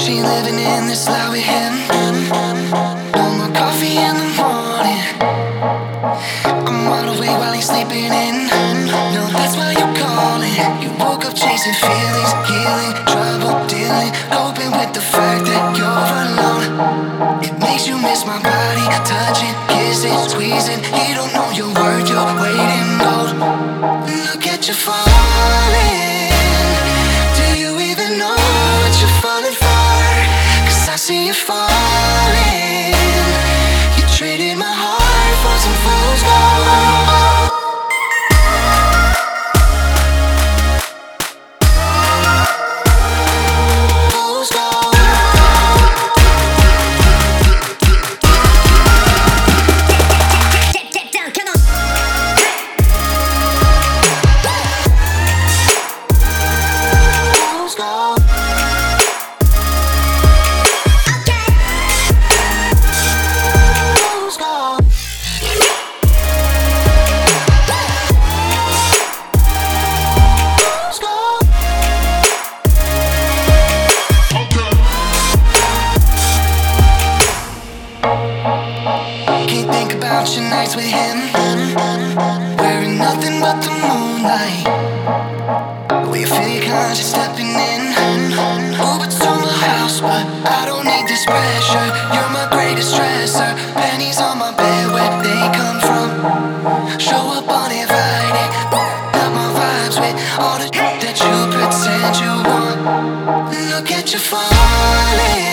She living in this life with him. No more coffee in the morning. I'm wide awake while he's sleeping in. No, that's why you're calling. You woke up chasing feelings, healing, trouble dealing, coping with the fact that you're alone. It makes you miss my body, touching, kissing, squeezing. You don't know your word, you're waiting gold. Look at you falling. Do you even know what you're falling for? 'Cause I see you falling. You traded my heart for some fool's gold. Fool's gold. Get down, come on. Fool's gold. Fool's gold. Fool's gold. Can't think about your nights with him, wearing nothing but the moonlight. We feel your conscience stepping in. Uber to my house, but I don't need this pressure. You're my greatest stressor. Pennies on my bed, where they come from. Show up uninvited, not my vibes with all the that you pretend you want. Look at you falling.